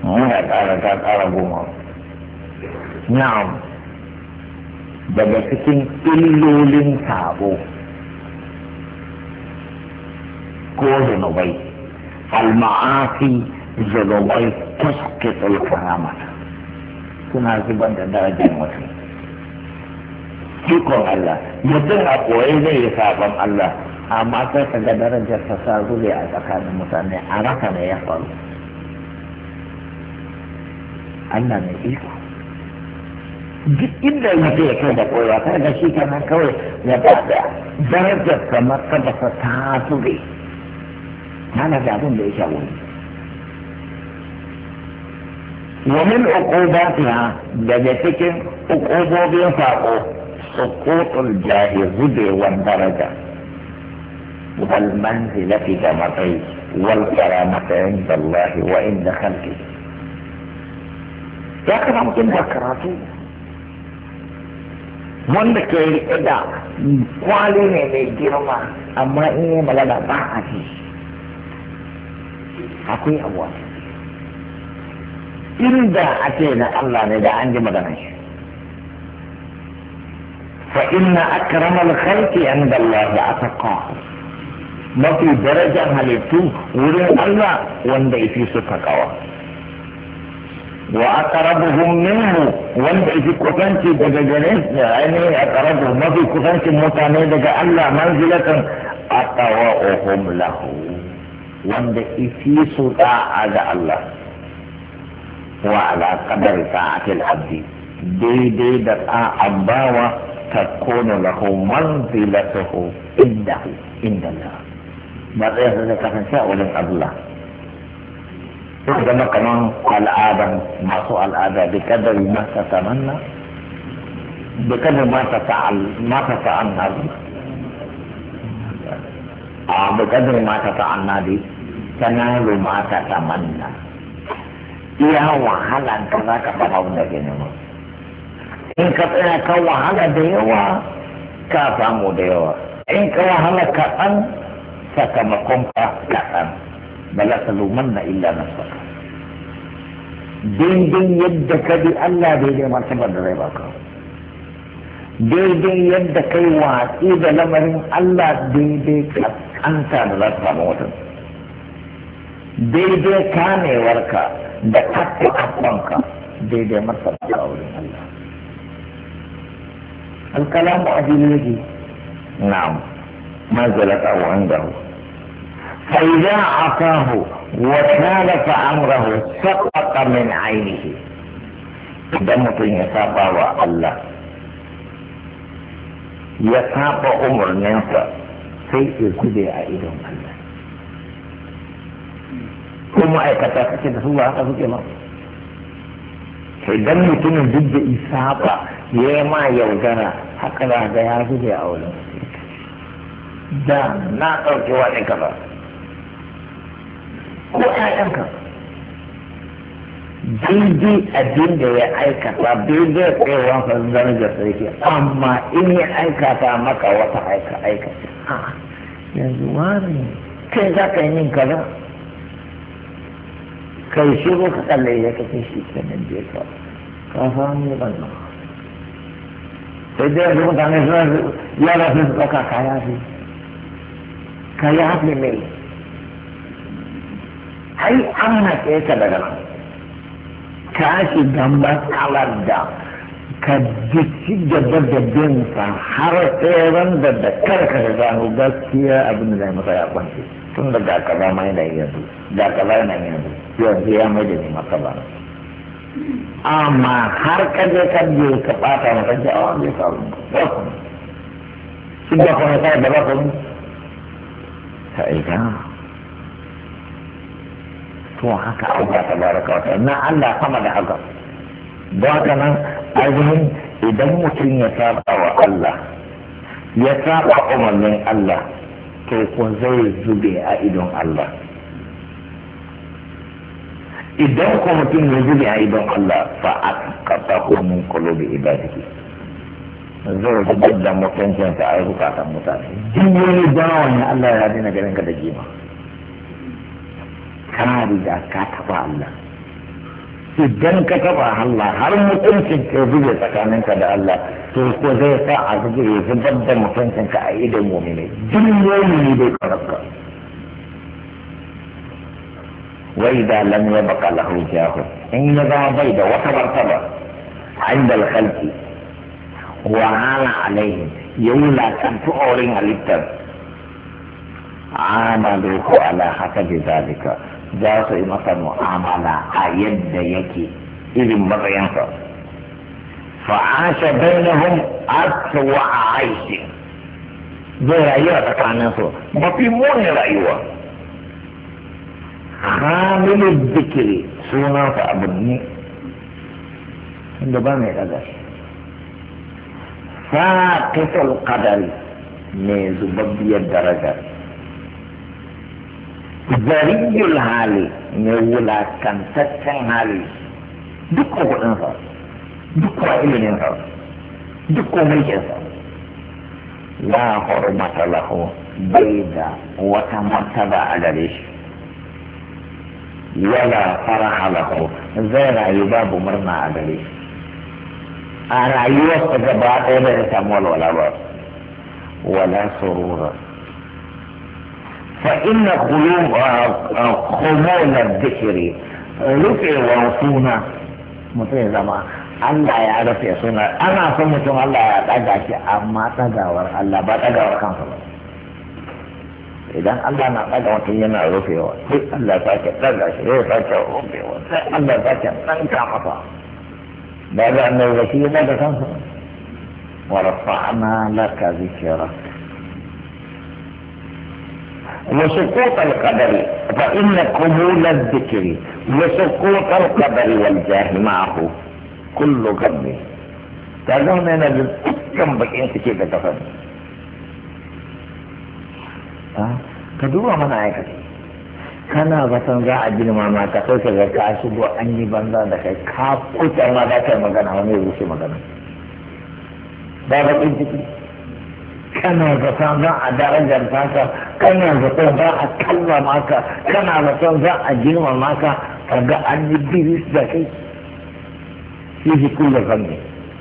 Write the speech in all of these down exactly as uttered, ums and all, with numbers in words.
ya ƙara ta ƙara goma. Na'am, daga cikin illolin sabo ko zunubai, al-ma'asi zunubai tusqitul karamata, suna zubar da darajar mutum. Ikon Allah, mutum a koyi zai yi sabon Allah, amma sai ka ga darajar ta sa zube a tsakanin mutane a raka ne ya faru. Allah mai iko. Duk inda mutum ya kai da koyawa, kai da shi kenan kawai ya bada darajar kamar kada ta zube. Mana da abin da ya sha wuri. ومن عقوباتها دجتك عقوبة بينفعه سقوط الجاهز والدرجة والمنزلة كمطي والكرامة عند الله وعند خلقه. يا أخي ممكن ذكراتي wanda ke riƙe da kwali ne mai girma amma in yi malala ba a ci akwai abuwa inda a ce na Allah ne da an ji magana shi fa inna akramal khalqi inda Allah atqa mafi darajar halittu wurin Allah wanda yafi su takawa wa aqrabuhum minhu wanda yafi kusanci daga gare shi ainihin aqrabu mafi kusancin mutane daga Allah manzilatan atawahum lahu wanda yafi su da'a ga Allah وعلى قدر طاعة العبد دي دي دقاء عباوة تكون له منزلته عنده عند الله ماذا يحدث كفن شاء ولن الله عندما كمان الآدم ما سوء الآدم بقدر ما تتمنى بقدر ما تتعل ما تتعنى آه بقدر ما تتعنى دي تنال ما تتمنى iya wahala ka za ka faɗa wanda ke nema in ka tsaya ka wahala da yawa ka samu da yawa in ka wahala kaɗan sakamakon ka kaɗan bala ta luman na illa na saka daidai yadda ka bi Allah daidai martabar da zai baka daidai yadda kai watsi da lamarin Allah daidai kaskanta da za ta samu wata daidai kamewarka da kafa kafanka daidai masa a wurin Allah. Alkalamu a jini na'am manzalata wa indahu fa idza atahu wa khalafa amrahu saqata min ainihi idan mutum ya saba wa Allah ya saba umarninsa sai ya zube a idon Allah ko ma'aikata kake da su ba haka suke ba sai dan mutumin duk da isa ba ya yi ma yaudara haka za ga ya zube a wurin da na ɗauki wani kaza ko ƴaƴanka daidai abin da ya aikata daidai tsayawan sa darajar sarki amma in ya aikata maka wata aika aika yanzu wani kai za ka yi min kaza kai shi ko ka kalle ya kace shi kenan je ka ka samu wannan sai dai yanzu mutane suna yara sun ɗauka kaya fi kaya fi mai ai an haƙe ka daga nan ka shiga matsalar da ka jiki gaba da binsa har tseren da da karka da gano gaskiya abin da zai masa ya kwanci tun da ga kaza mai da yanzu ga kaza yana yanzu yanzu ya mai da ne maka ba amma har ka je ka je ka bata maka ji a wanda ya faru ba ku shi ba kuma sai da ba ku sai ga to haka Allah tabaraka wa ta'ala na Allah sama da haka don haka nan ainihin idan mutum ya saba wa Allah ya saba umarnin Allah to ko zai zube a idon Allah idan ko mutum ya zube a idon Allah fa aqatahu min qulubi ibadihi zai zubar da mutuncin sa a zukatan mutane duk wani bawan Allah ya dina ganin ka da jima ka riga ka taba Allah idan ka taba Allah har mutuncin ka zube tsakaninka da Allah to ko zai sa a zube ya zubar da mutuncin ka a idan mu'mini duk mu'mini bai karaka wa idza lam yabqa lahu jahu in ya zama bai da wata martaba inda al-khalqi wa ala alaihim yawla kan tu'urin halittar amalu ala hasabi zalika za su yi masa mu'amala a yadda yake irin matsayinsa fa'asha bainahum aswa aishi zai rayuwa tsakanin su mafi muni rayuwa hamilu zikiri sunansa abu ne inda ba mai ɗaga shi faqitul qadari mai zubabbiyar daraja zariyul hali mai wulakantaccen hali duk ko kudinsa duk ko iliminsa duk ko mulkinsa la hurmata lahu bai da wata martaba a gare shi wala faraha lahu zai rayu babu murna a gare shi a rayuwarsa gaba ɗaya da ya samu walwala ba wala surura فإن خمول الذكر رفع وصونا mutum zama Allah ya rufe suna ana son mutum Allah ya ɗaga shi amma ɗagawar Allah ba ɗagawar kansa ba idan Allah na ɗaga mutum yana rufewa sai Allah ta ke ɗaga shi ya sake rufewa sai Allah ta ke ɗanka masa ba da annabi ba shi ya ɗaga kansa wa rafa'na laka zikrak وسقوط القدر فإن قبول الذكر وسقوط القدر والجاه معه كل قبل تظن أن كم بكين كيف تفهم كدوا من عيك kana zaton za a girma ma ka sai ka ga ka shigo an yi banza da kai ka kuta ma da kai magana wani ya rushe magana ba bakin ciki kana zaton za a darajar taka kana zaton za a kallama ka kana zaton za a girmama ka ka ga an yi biris da kai shi shi kula zanne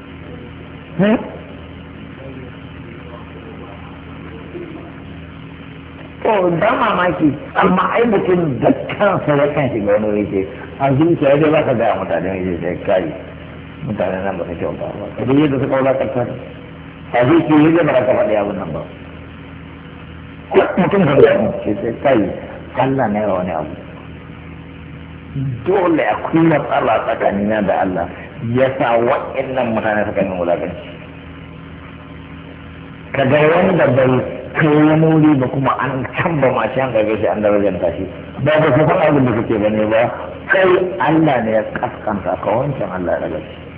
to da mamaki amma ai mutum da kansa ya kan shiga wani rike a zuciya dai ba ka gaya mutane ne sai kai mutane nan ba su kyauta ba kada yadda suka wulakantar a zuciya yadda ba ka faɗi abin nan ba mutum kan gaya ce sai kai Allah ne wani abu dole akwai matsala tsakanina da Allah ya sa waɗannan mutane suka yi wulakanci kaga wanda bai kai wani wuri ba kuma an tamba ma shi an gage shi an darajar shi ba ba su san abin da kake bane ba kai Allah ne ya kaskanta ka wancan Allah ya daga shi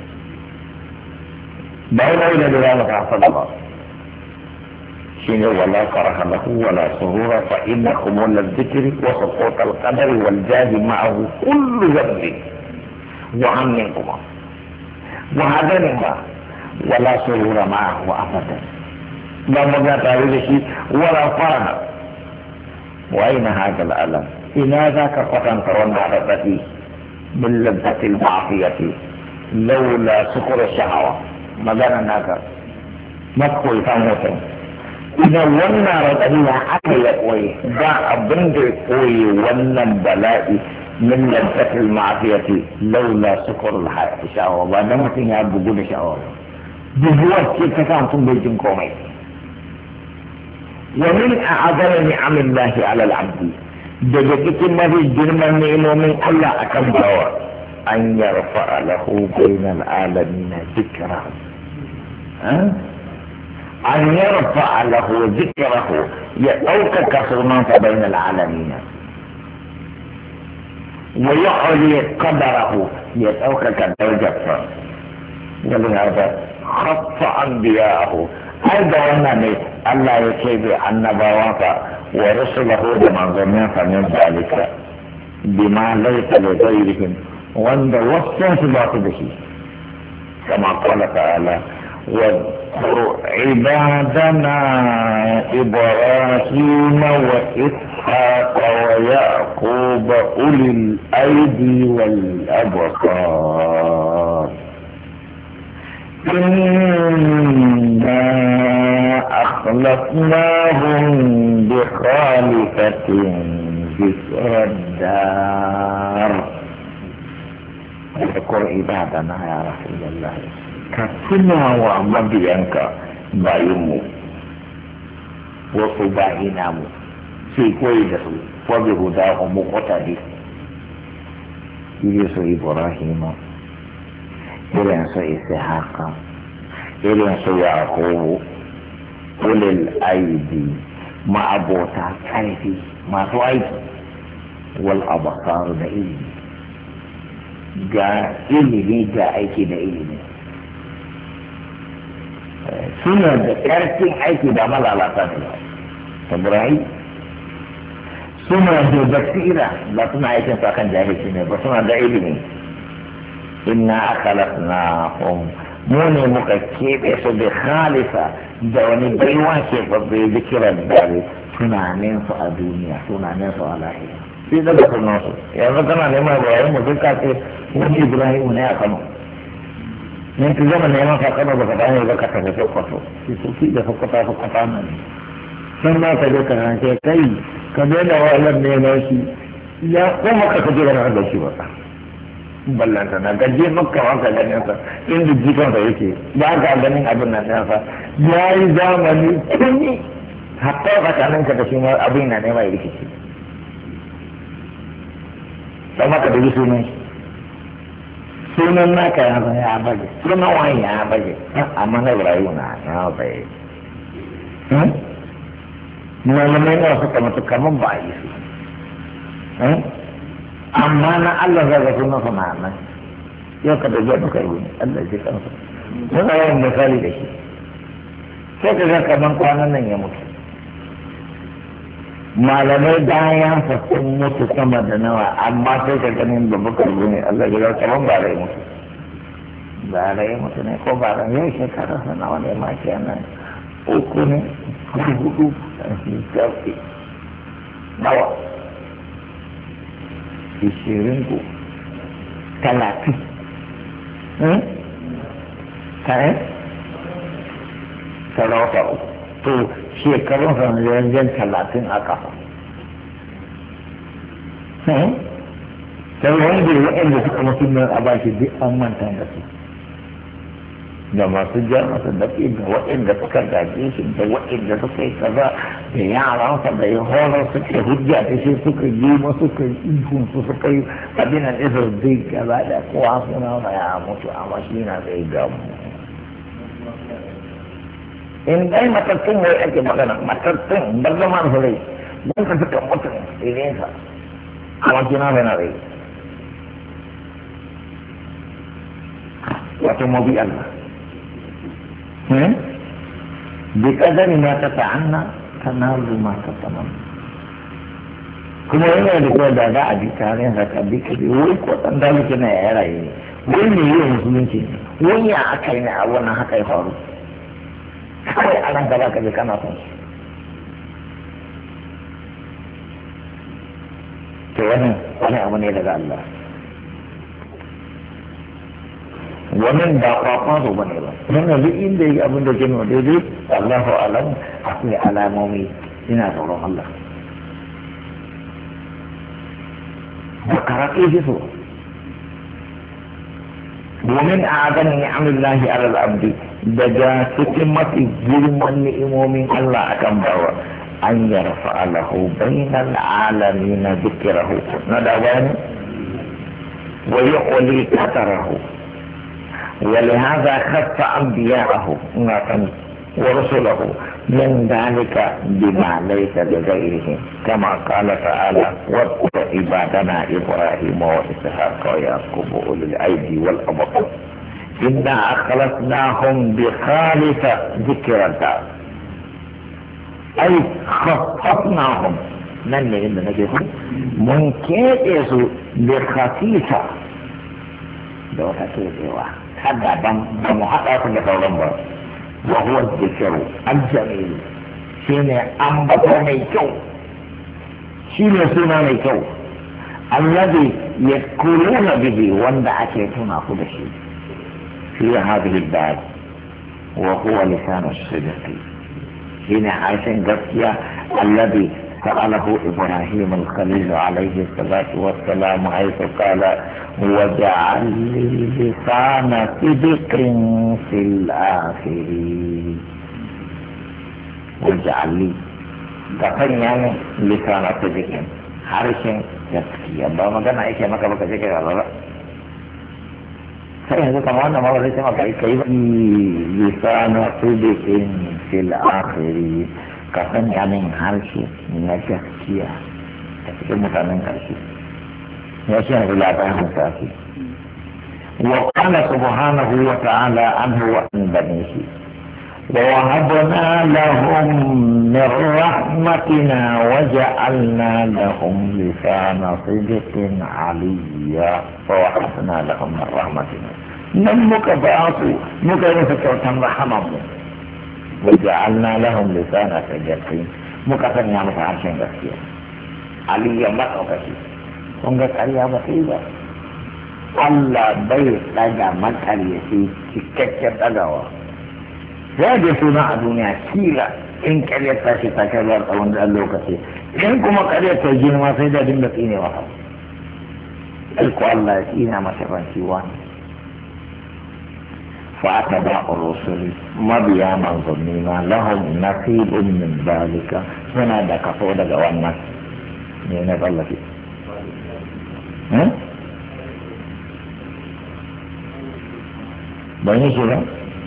ba wani da da ya maka fada ba shine wala faraha lahu wala surura fa innakum wal dhikri wa suqut al qadari wal jahi ma'ahu kullu dhanbi wa amminkum wa hadanima wala surura ma'ahu abadan ba mu ga tare da shi wala fara wa aina hada al'alam ina za ka kwatanta wannan radadi min ladati al-ma'siyati laula sukura shahawa magana naka makoyi ta mutum idan wannan radadi ya aka ya koyi ba abin da ya koyi wannan bala'i min ladati al-ma'siyati laula sukura shahawa ba dan mutum ya bugu da shahawa buguwar ce ta sa mutum bai jin komai ومن أعظم نعم الله على العبد دجتك ما في الجرم من الله أكبر أن يرفع له بين العالمين ذكره أه؟ أن يرفع له ذكره يأوك كسرنا بين العالمين ويعلي قدره يأوك كدرجة ولهذا خط أنبياءه أيضا أنني الله يكيب النبوات ورسله بمن ظنين من ذلك بما ليس لغيرهم وأن وصف سباط به كما قال تعالى واذكر عبادنا إبراهيم وإسحاق إسحاق ويعقوب أولي الأيدي والأبصار إنا أخلصناهم بخالفة ذكر الدار. اذكر عبادنا يا رسول الله كسنا ومبينك بايمو وصباحنامو في كويدة وبهداهم مقتدي يرسو إبراهيم يرسو إسحاق يرسو يعقوب أولي الأيدي ما أبوتا كارثي ما سويت والأبصار دائما ga ilimi ga aiki da ilimi suna da ƙarfin aiki da malalata ne tabirai suna da basira ba suna aikin sa kan jahilci ne ba suna da ilimi inna akhlaqnahum mu ne muka keɓe su bi khalifa da wani baiwa ke babbe zikiran dare tunanin su a duniya tunanin su a lahira sai da sunan su yanzu kana neman bayan mu duka ce wani Ibrahim ne a Kano ne ka zama neman ka Kano baka gane ba ka tafi Sokoto sai su fi da Sokoto Sokoto nan san ma ka je ka rance kai ka daina wannan neman shi ya kuma ka kaje da da shi ba ballanta na gaje maka wanka ganin sa inda jikan sa yake ba ka ganin abin nan sa yayi zamani tuni hatta tsakanin ka da shi ma abin na nema ya rikici sama ka da sunan sunan naka ya zai ya baje sunan wani ya baje amma na Ibrahim na ya baje malamai na suka mutu kamar ba yi su amma na Allah zai ga sunan sa nan yau ka da jiya duka yi Allah ji kansa suna yawan misali da shi sai ka ga kamar kwanan nan ya mutu malamai bayan sa sun mutu sama da nawa amma sai ka ganin babu karbu ne Allah ya kaman ba rai mutu ba rai mutu ne ko ba rai yau shekara sa nawa ne ma kenan uku ne hudu shafi nawa ishirin ku talatin kare talata uku to shekarun sanarren talatin a kafa sai wanda waɗanda suka mutu nan a bashi duk an manta da su da masu ja masu dafi da waɗanda suka gaje shi da waɗanda suka yi kaza da yaransa da ya horar suka hujja da shi suka yi masu suka yi ihun su suka yi abin da isa zai gaba da kowa suna ya mutu amma shi na zai gamu in dai matattun wai ake magana matattun bar zama su rai don ka suka mutum irin sa a wakina mai na rai wato mabi Allah bi kadari ma ta ta'anna tanalu ma ta tamam kuma yana da kyau da za a bi tare da ka bi ka bi wai ko dan dalike na ya rayu wai ne yi musulunci wai ya aka yi ne a wannan haka ya faru kawai a nan gaba ka je kana son shi to wani wani abu ne daga Allah wannan ba kwakwa zo bane ba wannan duk inda yake abin da ke nuna daidai Allahu alam akwai alamomi ina tsoron Allah da karatu shi so ومن أعظم نعم الله على العبد دجا ستمة ظلم النعم الله أكبر أن يرفع له بين العالمين ذكره ندوان ويعلي قدره ولهذا خف أنبياءه ورسله من ذلك بما ليس لغيرهم كما قال تعالى واذكر عبادنا إبراهيم وإسحاق ويعقوب أولي الأيدي والأبصار إنا أخلصناهم بخالصة ذكر الدار أي خصصناهم من عندنا كيف من كيس بخفيفة لو تكيس هذا دم حقا كنت تولم وهو الذكر الجميل شين أنبت ميكو شيء سنة ميكو الذي يذكرون به وندع كيتنا كل شيء في هذه الباب وهو لسان الصدق هنا عايشين قصيا الذي سأله إبراهيم الخليل عليه الصلاة والسلام حيث قال وجعل لي لسان صدق في الآخرين وجعل لي تقنعني لسان صدق harshen gaskiya ba magana ake maka baka je kai ba sai yanzu kamar wannan ma ba zai maka kai ba lisana sidiqin fil akhiri ka san yamin harshe na gaskiya a cikin mutanen karshe ya shi ne labarin safi wa qala subhanahu wa ta'ala anhu wa an banihi ووهبنا لهم من رحمتنا وجعلنا لهم لسان صدق عليا ووهبنا لهم من رحمتنا نمك بعضوا مكانة كوتن رحمه وجعلنا لهم لسان صدق مكافن يا متعرشين بسيا عليا مكافي ونقص عليا بسيطة الله بيت لجا مكاليسي كيكتر أدوى ya je suna a duniya kila in karyar ta ce ta kai zuwa tsawon da lokaci in kuma karyar ta girma sai da dinga tsine masa ko Allah ya tsina masa ranci wani fa aka ba rusuli mabiya manzanni ma lahum nasibun min zalika suna da kaso daga wannan ne na tsallake ban yi shi ba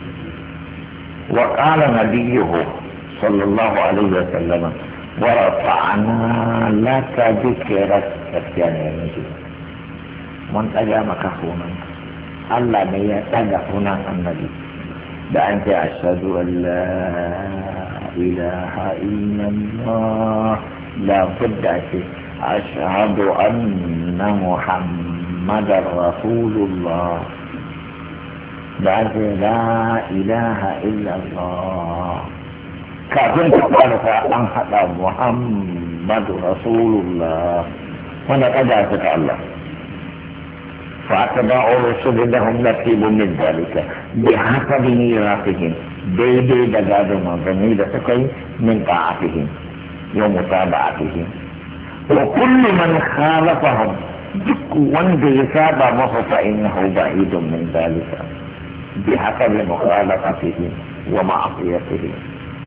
وقال نبيه صلى الله عليه وسلم ورفعنا لك ذكرك يعني من تجامك هنا الله ما يتجا هنا النبي بأنت أشهد أن لا إله إلا الله لا بد أشهد أن محمد رسول الله بعد لا إله إلا الله كافٍ تعرف أن هذا محمد رسول الله هنا أجازك الله فأتباع الرسل لهم نصيب من ذلك بحسب ميراثهم دي دي دجاج من سكي من طاعتهم ومتابعتهم وكل من خالفهم دك وند يسابع فإنه بعيد من ذلك بحسب مخالفتهم ومعصيتهم